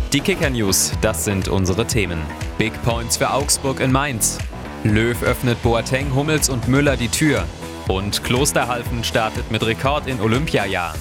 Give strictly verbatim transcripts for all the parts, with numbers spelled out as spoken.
Die Kicker-News, das sind unsere Themen. Big Points für Augsburg in Mainz. Löw öffnet Boateng, Hummels und Müller die Tür. Und Klosterhalfen startet mit Rekord in Olympiajahr.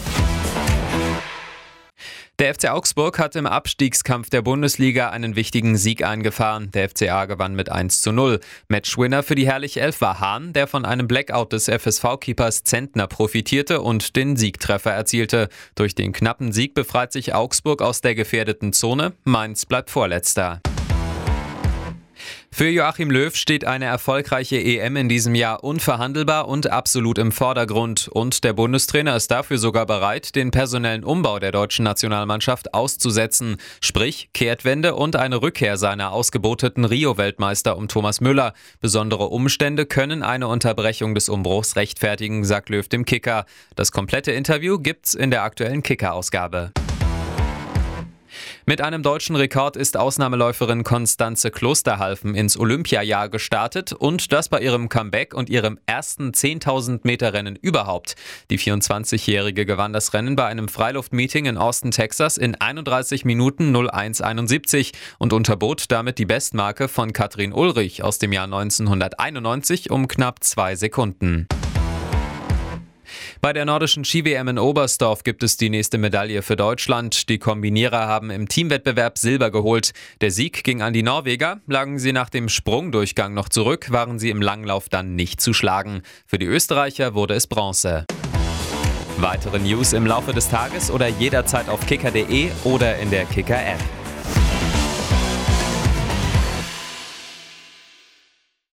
Der F C Augsburg hat im Abstiegskampf der Bundesliga einen wichtigen Sieg eingefahren. Der F C A gewann mit eins zu null. Matchwinner für die Herrliche Elf war Hahn, der von einem Blackout des F S V-Keepers Zentner profitierte und den Siegtreffer erzielte. Durch den knappen Sieg befreit sich Augsburg aus der gefährdeten Zone. Mainz bleibt Vorletzter. Für Joachim Löw steht eine erfolgreiche E M in diesem Jahr unverhandelbar und absolut im Vordergrund. Und der Bundestrainer ist dafür sogar bereit, den personellen Umbau der deutschen Nationalmannschaft auszusetzen. Sprich, Kehrtwende und eine Rückkehr seiner ausgeboteten Rio-Weltmeister um Thomas Müller. Besondere Umstände können eine Unterbrechung des Umbruchs rechtfertigen, sagt Löw dem Kicker. Das komplette Interview gibt's in der aktuellen Kicker-Ausgabe. Mit einem deutschen Rekord ist Ausnahmeläuferin Constanze Klosterhalfen ins Olympiajahr gestartet und das bei ihrem Comeback und ihrem ersten zehntausend Meter Rennen überhaupt. Die vierundzwanzigjährige gewann das Rennen bei einem Freiluftmeeting in Austin, Texas in einunddreißig Minuten null eins einundsiebzig und unterbot damit die Bestmarke von Katrin Ulrich aus dem Jahr neunzehnhunderteinundneunzig um knapp zwei Sekunden. Bei der nordischen Ski-W M in Oberstdorf gibt es die nächste Medaille für Deutschland. Die Kombinierer haben im Teamwettbewerb Silber geholt. Der Sieg ging an die Norweger. Lagen sie nach dem Sprungdurchgang noch zurück, waren sie im Langlauf dann nicht zu schlagen. Für die Österreicher wurde es Bronze. Weitere News im Laufe des Tages oder jederzeit auf kicker punkt de oder in der Kicker-App.